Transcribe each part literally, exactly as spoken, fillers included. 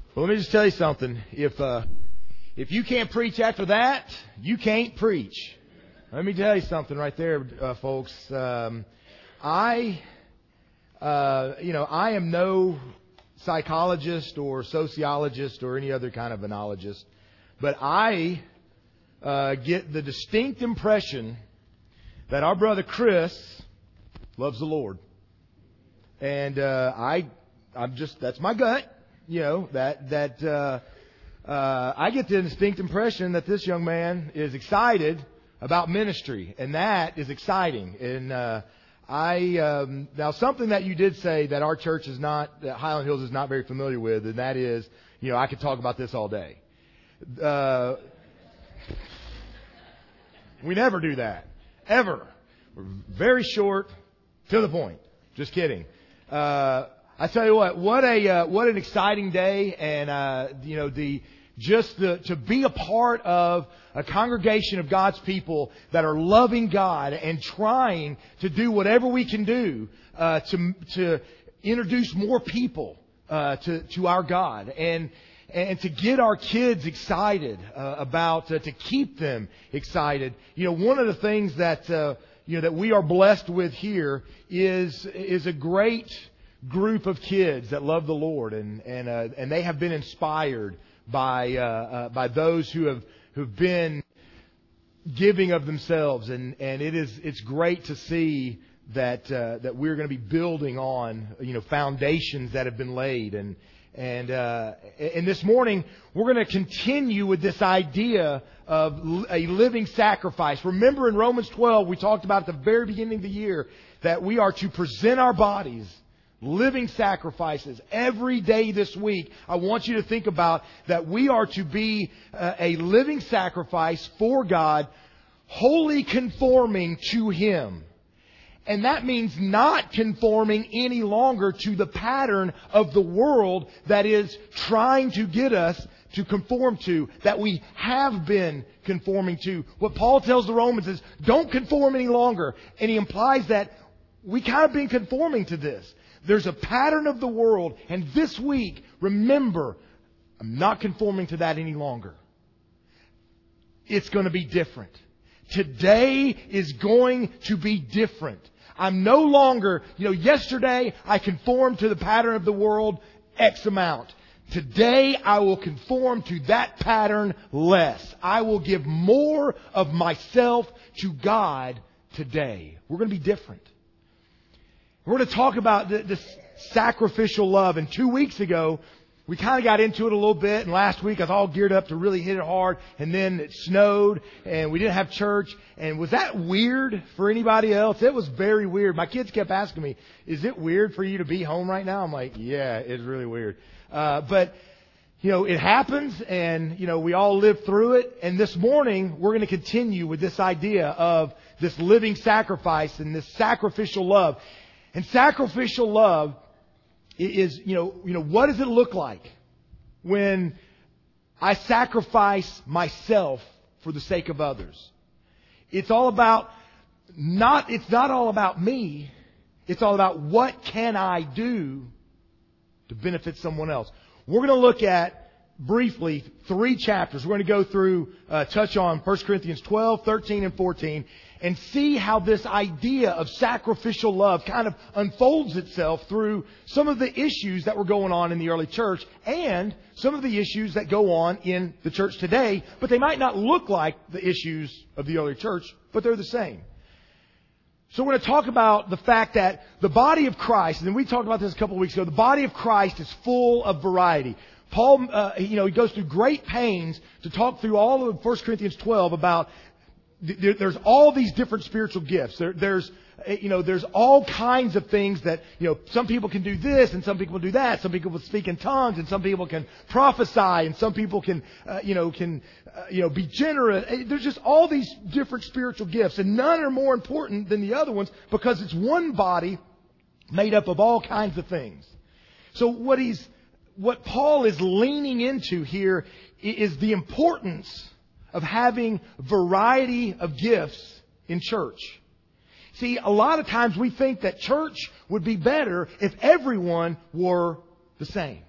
Well, let me just tell you something. If uh, if you can't preach after that, you can't preach. Let me tell you something right there, uh, folks. Um, I, uh, you know, I am no psychologist or sociologist or any other kind of analogist, but I uh, get the distinct impression that our brother Chris loves the Lord, and uh, I, I'm just that's my gut. You know, that, that, uh, uh, I get the distinct impression that this young man is excited about ministry, and that is exciting. And, uh, I, um, now something that you did say that our church is not, that Highland Hills is not very familiar with, and that is, you know, I could talk about this all day. Uh, we never do that. Ever. We're very short, to the point. Just kidding. Uh, I tell you what, what a uh, what an exciting day, and uh, you know the just the, to be a part of a congregation of God's people that are loving God and trying to do whatever we can do uh, to to introduce more people uh, to to our God, and and to get our kids excited uh, about uh, to keep them excited. You know, one of the things that uh, you know that we are blessed with here is is a great group of kids that love the Lord, and and uh, and they have been inspired by uh, uh, by those who have who've been giving of themselves, and and it is it's great to see that uh, that we're going to be building on you know foundations that have been laid, and and uh, and this morning we're going to continue with this idea of a living sacrifice. Remember in Romans twelve we talked about at the very beginning of the year that we are to present our bodies living sacrifices every day this week. I want you to think about that we are to be uh, a living sacrifice for God, wholly conforming to Him. And that means not conforming any longer to the pattern of the world that is trying to get us to conform to, that we have been conforming to. What Paul tells the Romans is, don't conform any longer. And he implies that we kind of been conforming to this. There's a pattern of the world, and this week, remember, I'm not conforming to that any longer. It's going to be different. Today is going to be different. I'm no longer, you know, yesterday I conformed to the pattern of the world X amount. Today I will conform to that pattern less. I will give more of myself to God today. We're going to be different. We're going to talk about this sacrificial love. And two weeks ago, we kind of got into it a little bit. And last week, I was all geared up to really hit it hard. And then it snowed, and we didn't have church. And was that weird for anybody else? It was very weird. My kids kept asking me, is it weird for you to be home right now? I'm like, yeah, it's really weird. Uh, but, you know, it happens, and, you know, we all live through it. And this morning, we're going to continue with this idea of this living sacrifice and this sacrificial love. And sacrificial love is, you know, you know, what does it look like when I sacrifice myself for the sake of others? It's all about not, it's not all about me. It's all about what can I do to benefit someone else. We're going to look at briefly three chapters. We're going to go through, uh, touch on First Corinthians twelve, thirteen, and fourteen. And see how this idea of sacrificial love kind of unfolds itself through some of the issues that were going on in the early church and some of the issues that go on in the church today. But they might not look like the issues of the early church, but they're the same. So we're going to talk about the fact that the body of Christ, and we talked about this a couple of weeks ago, the body of Christ is full of variety. Paul, uh, you know, he goes through great pains to talk through all of First Corinthians twelve about there's all these different spiritual gifts. There, there's, you know, there's all kinds of things that, you know, some people can do this and some people do that. Some people will speak in tongues and some people can prophesy and some people can, uh, you know, can, uh, you know, be generous. There's just all these different spiritual gifts, and none are more important than the other ones because it's one body made up of all kinds of things. So what he's, what Paul is leaning into here is the importance of having variety of gifts in church. See, a lot of times we think that church would be better if everyone were the same.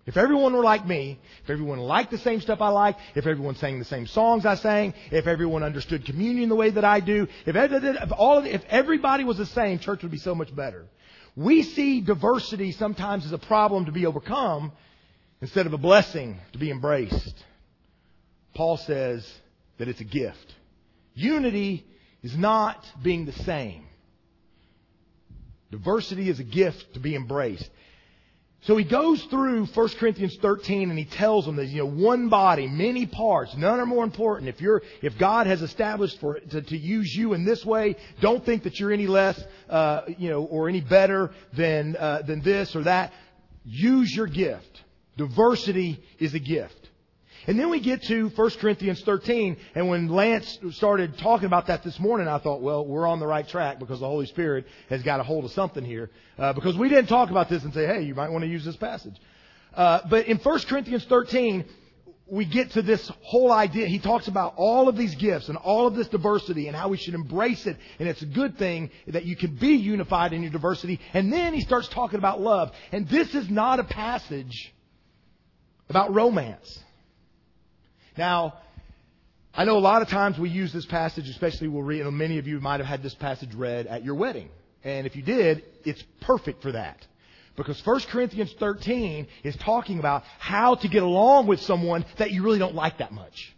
If everyone were like me, if everyone liked the same stuff I like, if everyone sang the same songs I sang, if everyone understood communion the way that I do, if, if all of the, if everybody was the same, church would be so much better. We see diversity sometimes as a problem to be overcome instead of a blessing to be embraced. Paul says that it's a gift. Unity is not being the same. Diversity is a gift to be embraced. So he goes through First Corinthians thirteen and he tells them that, you know, one body, many parts, none are more important. If you're, if God has established for to, to use you in this way, don't think that you're any less, uh, you know, or any better than uh, than this or that. Use your gift. Diversity is a gift. And then we get to First Corinthians thirteen, and when Lance started talking about that this morning, I thought, well, we're on the right track because the Holy Spirit has got a hold of something here. Uh, because we didn't talk about this and say, hey, you might want to use this passage. Uh, but in First Corinthians thirteen, we get to this whole idea. He talks about all of these gifts and all of this diversity and how we should embrace it. And it's a good thing that you can be unified in your diversity. And then he starts talking about love. And this is not a passage about romance. Now, I know a lot of times we use this passage, especially we'll read, you know, many of you might have had this passage read at your wedding. And if you did, it's perfect for that. Because First Corinthians thirteen is talking about how to get along with someone that you really don't like that much.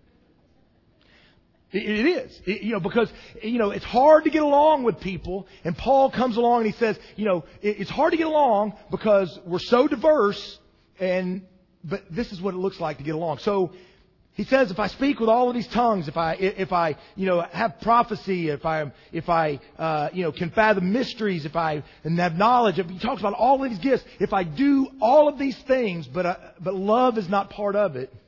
It, it is. It, you know, because, you know, it's hard to get along with people. And Paul comes along and he says, you know, it, it's hard to get along because we're so diverse. And, but this is what it looks like to get along. So, he says, if I speak with all of these tongues, if I, if I, you know, have prophecy, if I, if I, uh, you know, can fathom mysteries, if I and have knowledge, if he talks about all of these gifts, if I do all of these things, but, uh, but love is not part of it,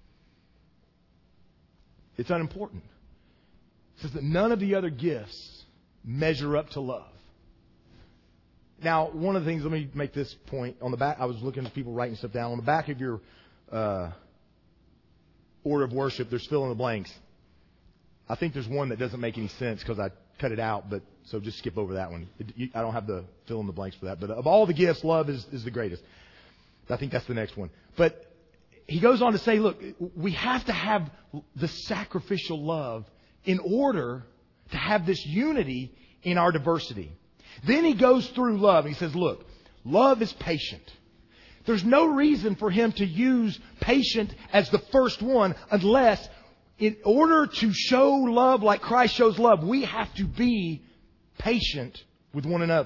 it's unimportant. He says that none of the other gifts measure up to love. Now, one of the things, let me make this point on the back. I was looking at people writing stuff down on the back of your, uh, order of worship, there's fill in the blanks. I think there's one that doesn't make any sense because I cut it out, but so just skip over that one. It, you, I don't have the fill in the blanks for that. But of all the gifts, love is, is the greatest. I think that's the next one. But he goes on to say, look, we have to have the sacrificial love in order to have this unity in our diversity. Then he goes through love and he says, look, love is patient. There's no reason for him to use patient as the first one unless in order to show love like Christ shows love, we have to be patient with one another.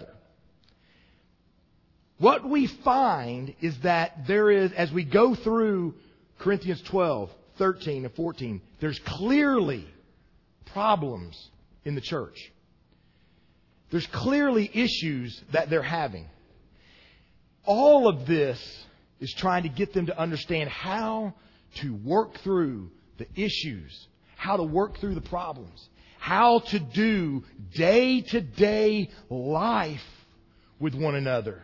What we find is that there is, as we go through Corinthians twelve, thirteen, and fourteen, there's clearly problems in the church. There's clearly issues that they're having. All of this is trying to get them to understand how to work through the issues, how to work through the problems, how to do day-to-day life with one another.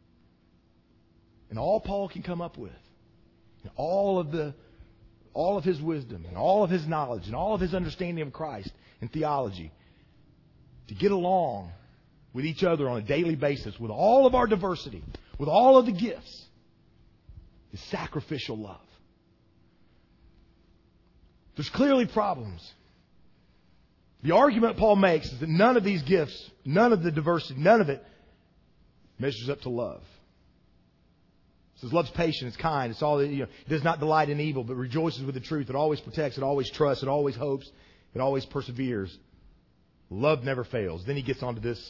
And all Paul can come up with, and all of the, all of his wisdom, and all of his knowledge, and all of his understanding of Christ and theology, to get along with each other on a daily basis, with all of our diversity, with all of the gifts, is sacrificial love. There's clearly problems. The argument Paul makes is that none of these gifts, none of the diversity, none of it measures up to love. It says love's patient, it's kind, it's all, you know, it does not delight in evil, but rejoices with the truth. It always protects, it always trusts, it always hopes, it always perseveres. Love never fails. Then he gets on to this.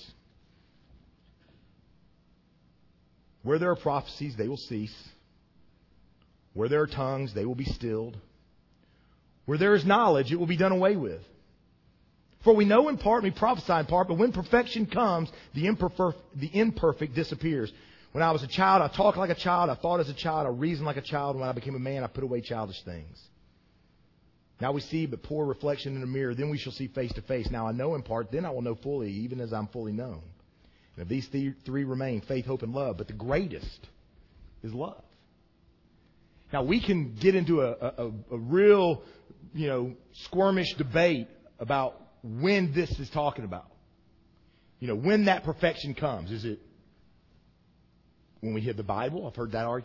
Where there are prophecies, they will cease. Where there are tongues, they will be stilled. Where there is knowledge, it will be done away with. For we know in part, we prophesy in part, but when perfection comes, the imperfect, the imperfect disappears. When I was a child, I talked like a child, I thought as a child, I reasoned like a child. When I became a man, I put away childish things. Now we see but poor reflection in a mirror, then we shall see face to face. Now I know in part, then I will know fully, even as I'm fully known. And if these th- three remain, faith, hope, and love, but the greatest is love. Now we can get into a, a, a real, you know, squirmish debate about when this is talking about. You know, when that perfection comes. Is it when we hit the Bible? I've heard that argument.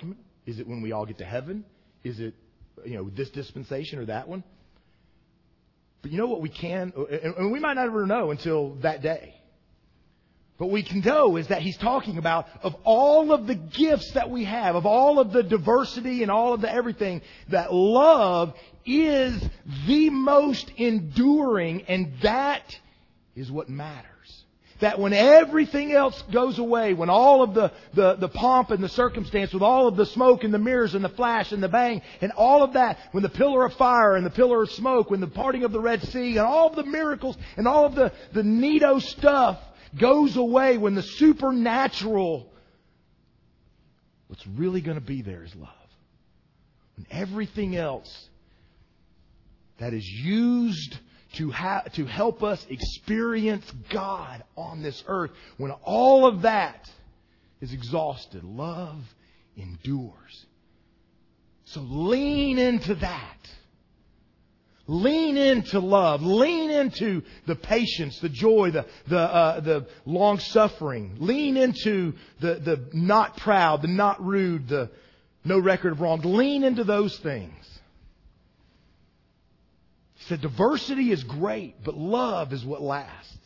Is it when we all get to heaven? Is it, you know, this dispensation or that one? But you know what we can, and we might not ever know until that day. But we can know is that he's talking about of all of the gifts that we have, of all of the diversity and all of the everything, that love is the most enduring, and that is what matters. That when everything else goes away, when all of the, the, the pomp and the circumstance, with all of the smoke and the mirrors and the flash and the bang and all of that, when the pillar of fire and the pillar of smoke, when the parting of the Red Sea and all of the miracles and all of the, the neato stuff goes away, when the supernatural, what's really going to be there is love. When everything else that is used to ha- to help us experience God on this earth, when all of that is exhausted, love endures. So lean into that. Lean into love. Lean into the patience, the joy, the the uh, the long suffering. Lean into the the not proud, the not rude, the no record of wrongs. Lean into those things. He said diversity is great, but love is what lasts.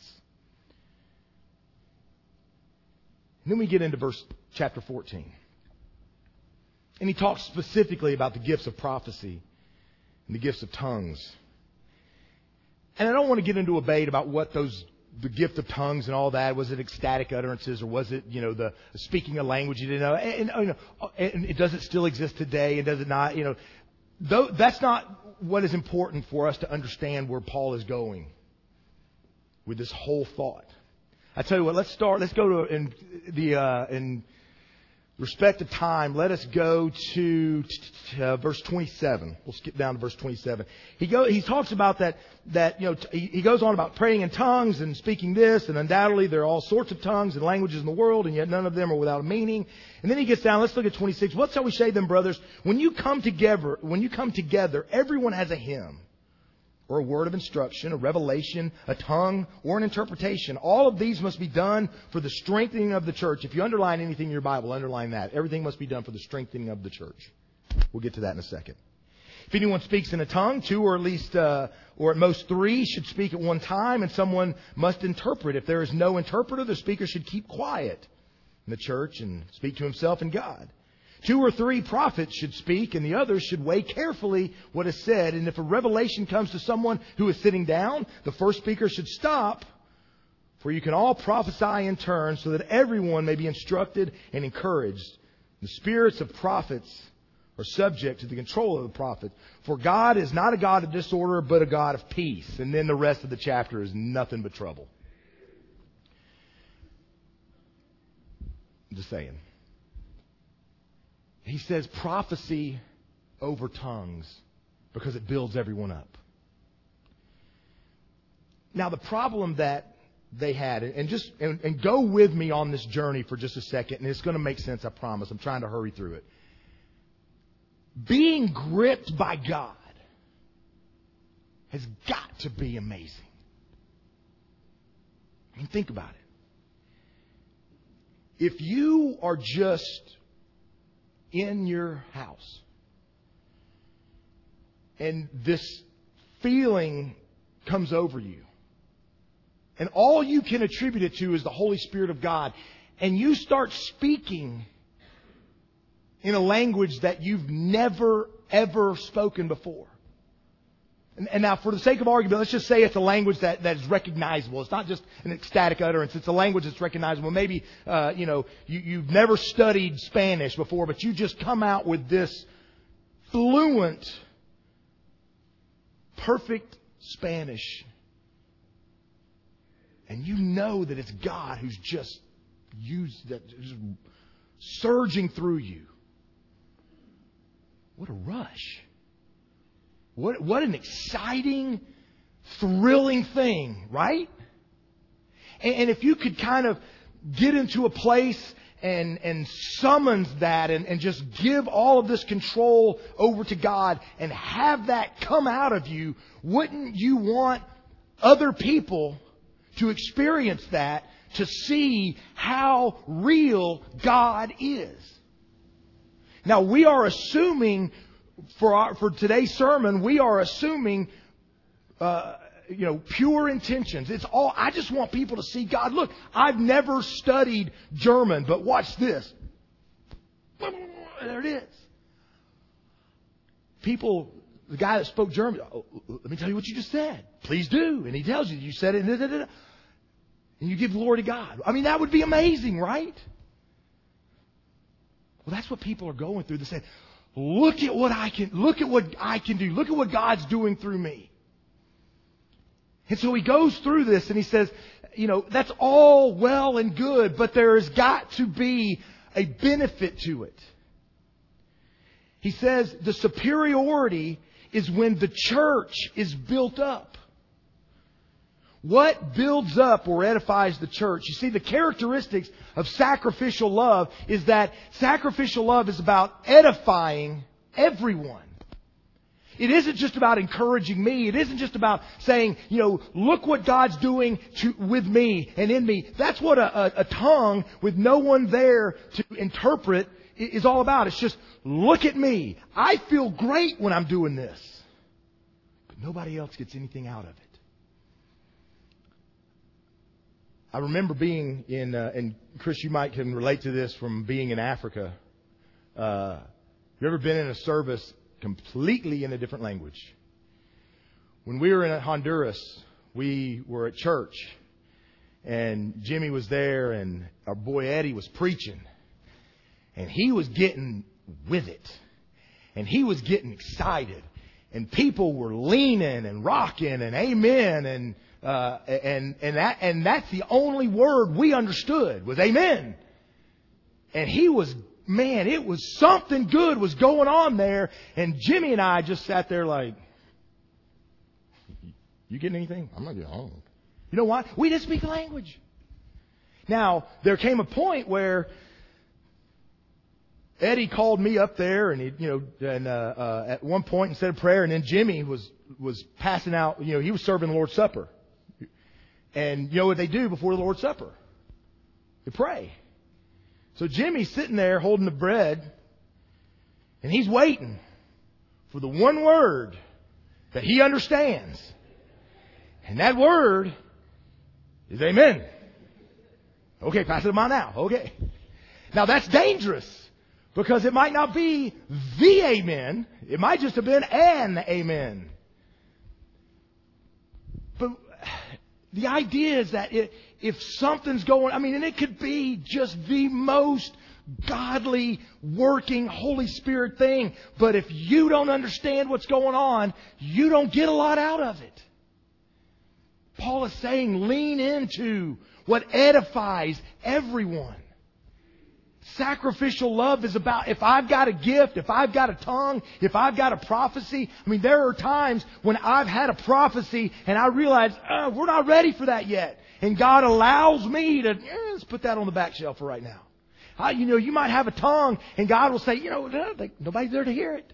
And then we get into verse chapter fourteen. And he talks specifically about the gifts of prophecy and the gifts of tongues. And I don't want to get into a debate about what those, the gift of tongues and all that, was it ecstatic utterances or was it, you know, the speaking a language you didn't know? And, and, you know, and it, does it still exist today and does it not? You know, though, that's not what is important for us to understand where Paul is going with this whole thought. I tell you what, let's start, let's go to, in the, uh, in respect of time, let us go to uh, verse twenty-seven. We'll skip down to verse twenty-seven. He go, he talks about that, that, you know, t- he goes on about praying in tongues and speaking this, and undoubtedly there are all sorts of tongues and languages in the world, and yet none of them are without a meaning. And then he gets down, let's look at twenty-six. What shall we say then, brothers? When you come together, when you come together, everyone has a hymn, or a word of instruction, a revelation, a tongue, or an interpretation. All of these must be done for the strengthening of the church. If you underline anything in your Bible, underline that. Everything must be done for the strengthening of the church. We'll get to that in a second. If anyone speaks in a tongue, two or at least, uh, or at most three should speak at one time, and someone must interpret. If there is no interpreter, the speaker should keep quiet in the church and speak to himself and God. Two or three prophets should speak, and the others should weigh carefully what is said. And if a revelation comes to someone who is sitting down, the first speaker should stop, for you can all prophesy in turn, so that everyone may be instructed and encouraged. The spirits of prophets are subject to the control of the prophet. For God is not a God of disorder, but a God of peace. And then the rest of the chapter is nothing but trouble. I'm just saying. He says prophecy over tongues because it builds everyone up. Now the problem that they had, and just and, and go with me on this journey for just a second, and it's going to make sense, I promise. I'm trying to hurry through it. Being gripped by God has got to be amazing. I mean, think about it. If you are just in your house and this feeling comes over you, and all you can attribute it to is the Holy Spirit of God, and you start speaking in a language that you've never, ever spoken before. And, and now, for the sake of argument, let's just say it's a language that, that is recognizable. It's not just an ecstatic utterance. It's a language that's recognizable. Maybe, uh, you know, you, you've never studied Spanish before, but you just come out with this fluent, perfect Spanish. And you know that it's God who's just used that, just surging through you. What a rush. What, what an exciting, thrilling thing, right? And, and if you could kind of get into a place and, and summons that and, and just give all of this control over to God and have that come out of you, wouldn't you want other people to experience that, to see how real God is? Now, we are assuming, for our, for today's sermon, we are assuming, uh, you know, pure intentions. It's all, I just want people to see God. Look, I've never studied German, but watch this. There it is. People, the guy that spoke German, oh, let me tell you what you just said. Please do. And he tells you, you said it, and, and you give glory to God. I mean, that would be amazing, right? Well, that's what people are going through. They say, look at what I can, look at what I can do. Look at what God's doing through me. And so he goes through this and he says, you know, that's all well and good, but there has got to be a benefit to it. He says the superiority is when the church is built up. What builds up or edifies the church? You see, the characteristics of sacrificial love is that sacrificial love is about edifying everyone. It isn't just about encouraging me. It isn't just about saying, you know, look what God's doing to, with me and in me. That's what a, a, a tongue with no one there to interpret is all about. It's just, look at me. I feel great when I'm doing this. But nobody else gets anything out of it. I remember being in, uh, and Chris, you might can relate to this from being in Africa. Uh, you ever been in a service completely in a different language? When we were in Honduras, we were at church, and Jimmy was there, and our boy Eddie was preaching, and he was getting with it, and he was getting excited, and people were leaning and rocking and amen, and uh, and and that and that's the only word we understood was amen, and he was. Man, it was something good was going on there. And Jimmy and I just sat there like, you getting anything? I'm not getting home. You know why? We didn't speak the language. Now, there came a point where Eddie called me up there, and he, you know, and uh, uh, at one point and said a prayer, and then Jimmy was was passing out. You know, he was serving the Lord's Supper, and you know what they do before the Lord's Supper? They pray. So Jimmy's sitting there holding the bread, and he's waiting for the one word that he understands. And that word is amen. Okay, pass it on now. Okay. Now that's dangerous because it might not be the amen. It might just have been an amen. But the idea is that it, if something's going, I mean, and it could be just the most godly, working, Holy Spirit thing. But if you don't understand what's going on, you don't get a lot out of it. Paul is saying, lean into what edifies everyone. Sacrificial love is about, if I've got a gift, if I've got a tongue, if I've got a prophecy. I mean, there are times when I've had a prophecy and I realize, oh, we're not ready for that yet. And God allows me to, eh, let's put that on the back shelf for right now. I, you know, you might have a tongue and God will say, you know, nobody's there to hear it.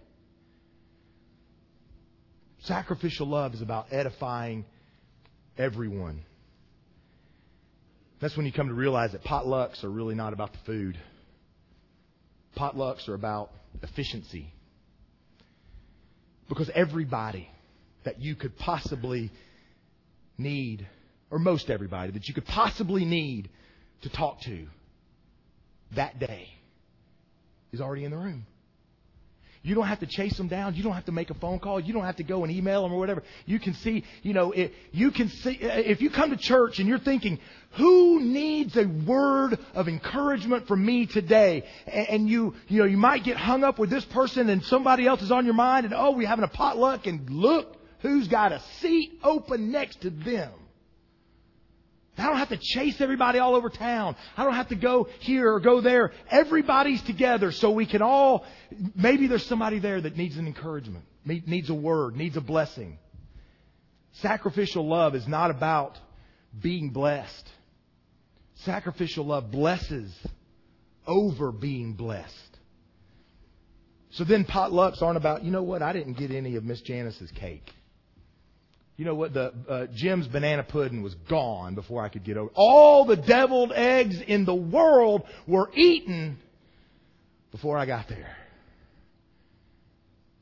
Sacrificial love is about edifying everyone. That's when you come to realize that potlucks are really not about the food. Potlucks are about efficiency. Because everybody that you could possibly need, or most everybody that you could possibly need to talk to that day is already in the room. You don't have to chase them down. You don't have to make a phone call. You don't have to go and email them or whatever. You can see, you know, it, you can see, if you come to church and you're thinking, who needs a word of encouragement from me today? And, and you, you know, you might get hung up with this person and somebody else is on your mind and, oh, we're having a potluck and look who's got a seat open next to them. I don't have to chase everybody all over town. I don't have to go here or go there. Everybody's together so we can all, maybe there's somebody there that needs an encouragement, needs a word, needs a blessing. Sacrificial love is not about being blessed. Sacrificial love blesses over being blessed. So then potlucks aren't about, you know what, I didn't get any of Miss Janice's cake. You know what? The uh, Jim's banana pudding was gone before I could get over. All the deviled eggs in the world were eaten before I got there.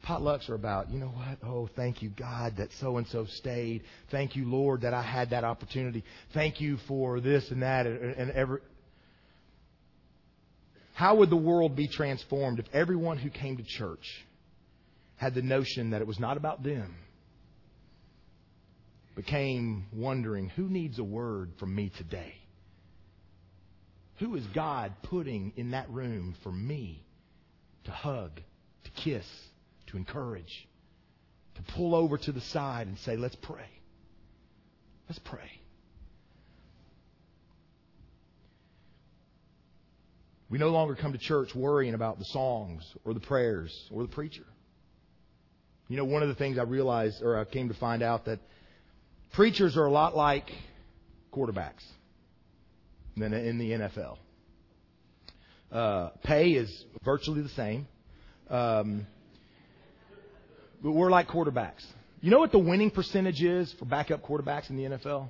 Potlucks are about, you know what? Oh, thank you, God, that so-and-so stayed. Thank you, Lord, that I had that opportunity. Thank you for this and that and, and every... How would the world be transformed if everyone who came to church had the notion that it was not about them, but came wondering, who needs a word from me today? Who is God putting in that room for me to hug, to kiss, to encourage, to pull over to the side and say, let's pray. Let's pray. We no longer come to church worrying about the songs or the prayers or the preacher. You know, one of the things I realized, or I came to find out, that preachers are a lot like quarterbacks than in the N F L. Uh, pay is virtually the same. Um, but we're like quarterbacks. You know what the winning percentage is for backup quarterbacks in the N F L?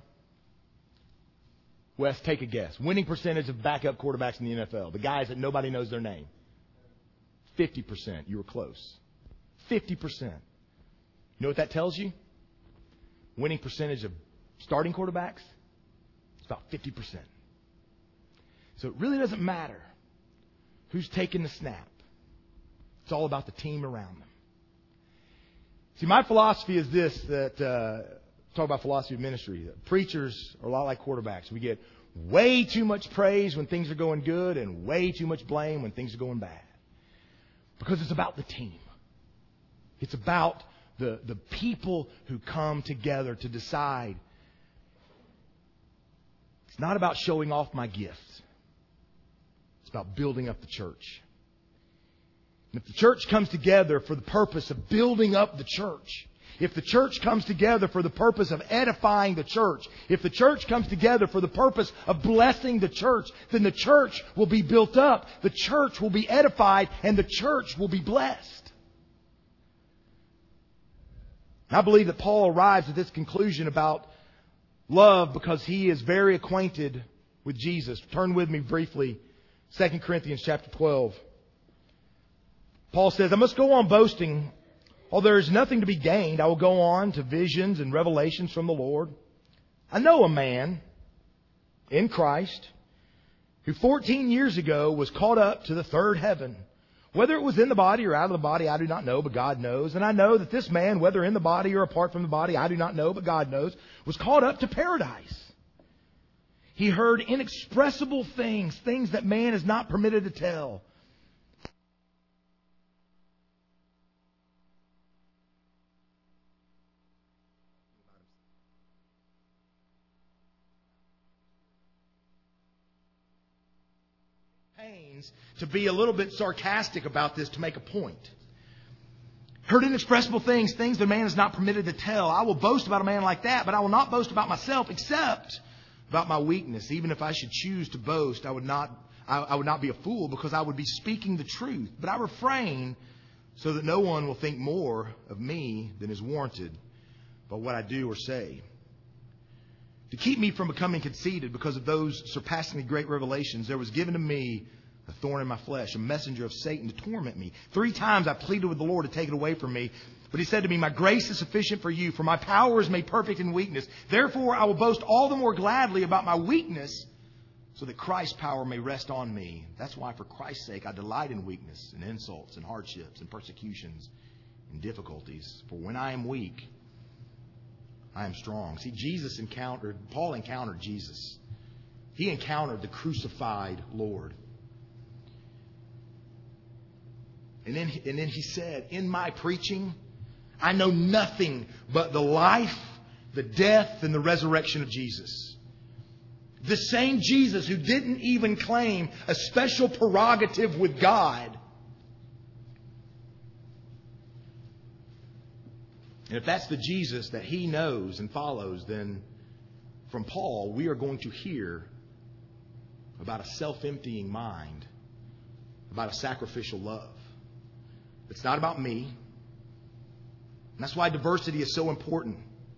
Wes, take a guess. Winning percentage of backup quarterbacks in the N F L. The guys that nobody knows their name. fifty percent. You were close. fifty percent. You know what that tells you? Winning percentage of starting quarterbacks? It's about fifty percent. So it really doesn't matter who's taking the snap. It's all about the team around them. See, my philosophy is this, that... Uh, Talk about philosophy of ministry. Preachers are a lot like quarterbacks. We get way too much praise when things are going good and way too much blame when things are going bad. Because it's about the team. It's about the, the people who come together to decide. It's not about showing off my gifts. It's about building up the church. And if the church comes together for the purpose of building up the church, if the church comes together for the purpose of edifying the church, if the church comes together for the purpose of blessing the church, then the church will be built up, the church will be edified, and the church will be blessed. I believe that Paul arrives at this conclusion about love because he is very acquainted with Jesus. Turn with me briefly, Second Corinthians chapter twelve. Paul says, I must go on boasting. Although there is nothing to be gained, I will go on to visions and revelations from the Lord. I know a man in Christ who fourteen years ago was caught up to the third heaven. Whether it was in the body or out of the body, I do not know, but God knows. And I know that this man, whether in the body or apart from the body, I do not know, but God knows, was caught up to paradise. He heard inexpressible things, things that man is not permitted to tell. To be a little bit sarcastic about this to make a point. Heard inexpressible things, things that man is not permitted to tell. I will boast about a man like that, but I will not boast about myself except about my weakness. Even if I should choose to boast, I would not, I, I would not be a fool because I would be speaking the truth. But I refrain so that no one will think more of me than is warranted by what I do or say. To keep me from becoming conceited because of those surpassingly great revelations, there was given to me a thorn in my flesh, a messenger of Satan to torment me. Three times I pleaded with the Lord to take it away from me. But He said to me, my grace is sufficient for you, for my power is made perfect in weakness. Therefore I will boast all the more gladly about my weakness, so that Christ's power may rest on me. That's why for Christ's sake I delight in weakness and insults and hardships and persecutions and difficulties. For when I am weak, I am strong. See, Jesus encountered, Paul encountered Jesus. He encountered the crucified Lord. And then, and then he said, in my preaching, I know nothing but the life, the death, and the resurrection of Jesus. The same Jesus who didn't even claim a special prerogative with God. And if that's the Jesus that he knows and follows, then from Paul, we are going to hear about a self-emptying mind, about a sacrificial love. It's not about me. And that's why diversity is so important.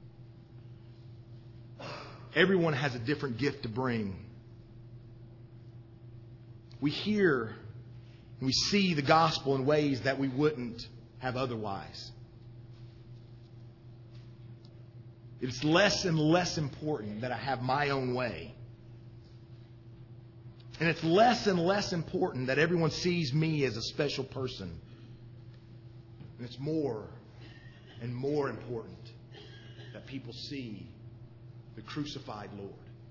Everyone has a different gift to bring. We hear and we see the gospel in ways that we wouldn't have otherwise. It's less and less important that I have my own way. And it's less and less important that everyone sees me as a special person. And it's more and more important that people see the crucified Lord.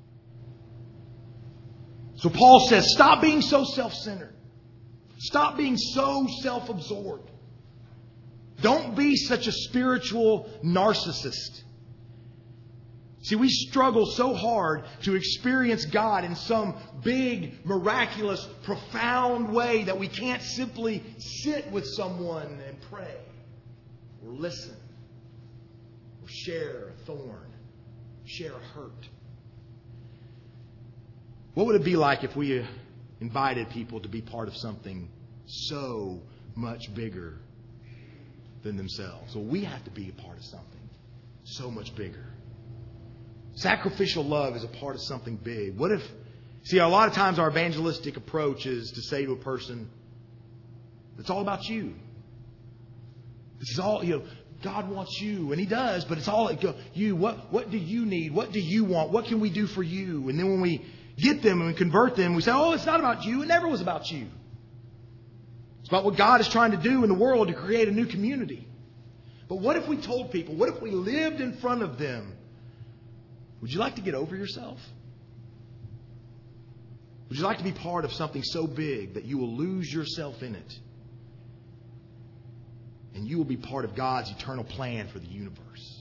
So Paul says, stop being so self-centered. Stop being so self-absorbed. Don't be such a spiritual narcissist. See, we struggle so hard to experience God in some big, miraculous, profound way that we can't simply sit with someone and pray or listen or share a thorn, share a hurt. What would it be like if we invited people to be part of something so much bigger than themselves? Well, we have to be a part of something so much bigger. Sacrificial love is a part of something big. What if, see, a lot of times our evangelistic approach is to say to a person, it's all about you. This is all, you know, God wants you, and He does, but it's all you. What, what do you need? What do you want? What can we do for you? And then when we get them and we convert them, we say, oh, it's not about you. It never was about you. It's about what God is trying to do in the world to create a new community. But what if we told people, what if we lived in front of them? Would you like to get over yourself? Would you like to be part of something so big that you will lose yourself in it? And you will be part of God's eternal plan for the universe.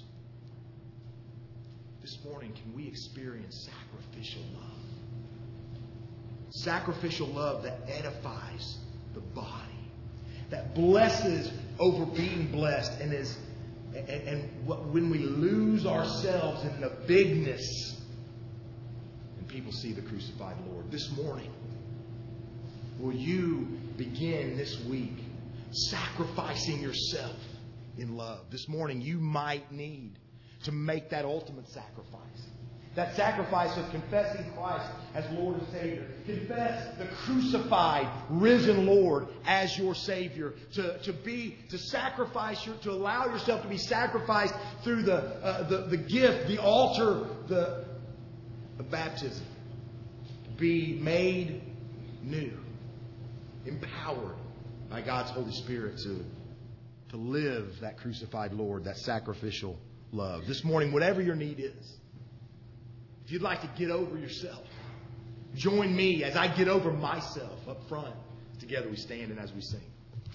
This morning, can we experience sacrificial love? Sacrificial love that edifies the body, that blesses over being blessed, and is and, and what, when we lose ourselves in the bigness, and people see the crucified Lord. This morning, will you begin this week sacrificing yourself in love? This morning, you might need to make that ultimate sacrifice. That sacrifice of confessing Christ as Lord and Savior. Confess the crucified, risen Lord as your Savior. To, to be, to sacrifice, your, to allow yourself to be sacrificed through the, uh, the, the gift, the altar, the, the baptism. Be made new. Empowered by God's Holy Spirit to, to live that crucified Lord, that sacrificial love. This morning, whatever your need is, if you'd like to get over yourself, join me as I get over myself up front. Together we stand and as we sing.